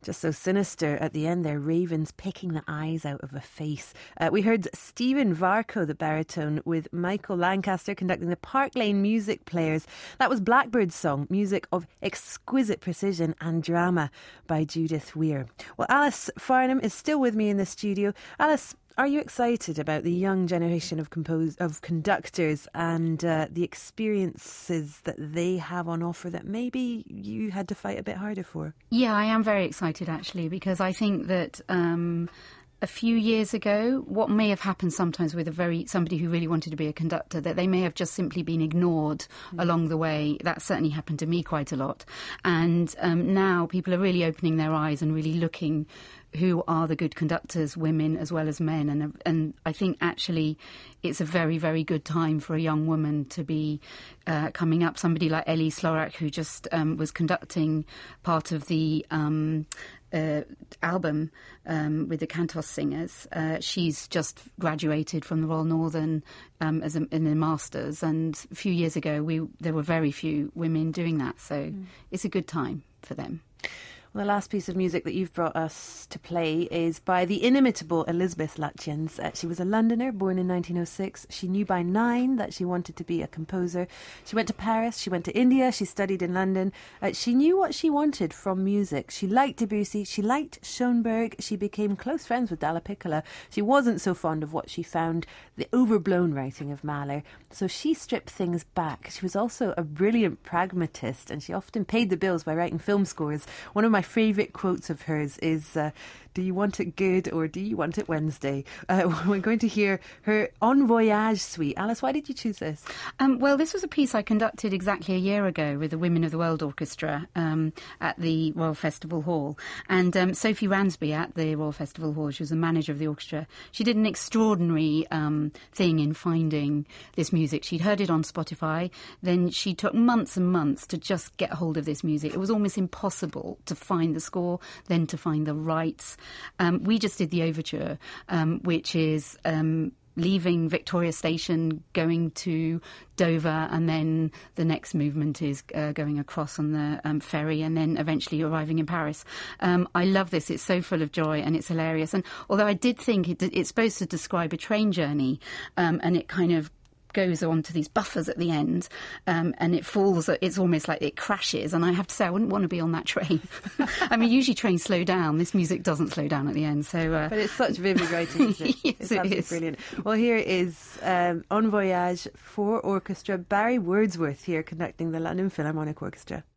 Just so sinister at the end there, ravens picking the eyes out of a face. We heard Stephen Varco, the baritone, with Michael Lancaster conducting the Park Lane Music Players. That was Blackbird's song, music of exquisite precision and drama by Judith Weir. Well, Alice Farnham is still with me in the studio. Alice, are you excited about the young generation of conductors and the experiences that they have on offer that maybe you had to fight a bit harder for? Yeah, I am very excited actually, because I think that a few years ago, what may have happened sometimes with somebody who really wanted to be a conductor, that they may have just simply been ignored along the way. That certainly happened to me quite a lot. And now people are really opening their eyes and really looking who are the good conductors, women as well as men. And I think actually it's a very, very good time for a young woman to be coming up. Somebody like Ellie Slorak, who just was conducting part of the album with the Cantos Singers. She's just graduated from the Royal Northern in the Masters, and a few years ago there were very few women doing that, so it's a good time for them. Well, the last piece of music that you've brought us to play is by the inimitable Elizabeth Lutyens. She was a Londoner, born in 1906. She knew by 9 that she wanted to be a composer. She went to Paris, she went to India, she studied in London. She knew what she wanted from music. She liked Debussy, she liked Schoenberg, she became close friends with Dalla Piccola. She wasn't so fond of what she found, the overblown writing of Mahler, so she stripped things back. She was also a brilliant pragmatist, and she often paid the bills by writing film scores. One of my favourite quotes of hers is, do you want it good or do you want it Wednesday? We're going to hear her En Voyage suite. Alice, why did you choose this? Well, this was a piece I conducted exactly a year ago with the Women of the World Orchestra at the Royal Festival Hall. And Sophie Ransby at the Royal Festival Hall, she was the manager of the orchestra, she did an extraordinary thing in finding this music. She'd heard it on Spotify, then she took months and months to just get hold of this music. It was almost impossible to find the score, then to find the rights. We just did the overture, which is leaving Victoria Station, going to Dover, and then the next movement is going across on the ferry and then eventually arriving in Paris. I love this. It's so full of joy and it's hilarious. And although I did think it's supposed to describe a train journey, and it kind of goes on to these buffers at the end, and it falls, it's almost like it crashes, and I have to say I wouldn't want to be on that train. I mean, usually trains slow down, this music doesn't slow down at the end, so but it's such vivid writing, isn't it? Yes, it's it absolutely is brilliant. Well, here is En Voyage for orchestra, Barry Wordsworth here conducting the London Philharmonic Orchestra.